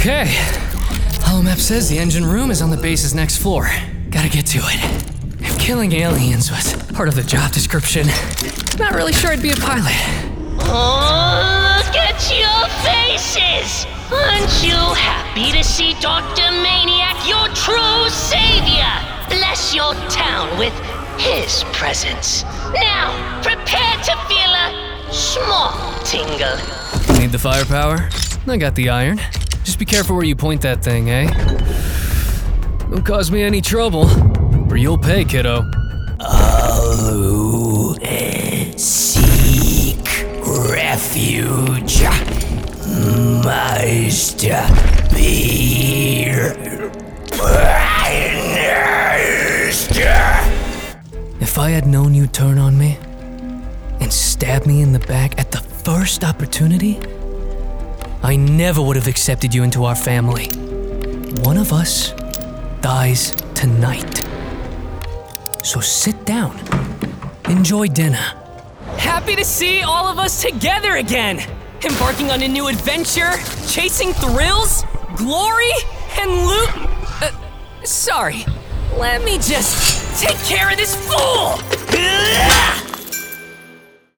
Okay. Holomap says the engine room is on the base's next floor. Gotta get to it. If killing aliens was part of the job description, not really sure I'd be a pilot. Oh, look at your faces! Aren't you happy to see Dr. Maniac, your true savior, bless your town with his presence? Now, prepare to feel a small tingle. Need the firepower? I got the iron. Just be careful where you point that thing, eh? Don't cause me any trouble, or you'll pay, kiddo. Oh, seek refuge, Meister Beer. If I had known you'd turn on me and stab me in the back at the first opportunity, I never would have accepted you into our family. One of us dies tonight. So sit down. Enjoy dinner. Happy to see all of us together again! Embarking on a new adventure, chasing thrills, glory, and loot. Sorry. Let me just take care of this fool!